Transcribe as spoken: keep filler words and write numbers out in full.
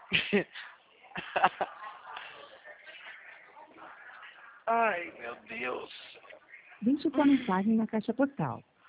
Ai, meu Deus. Deixe sua mensagem na caixa postal.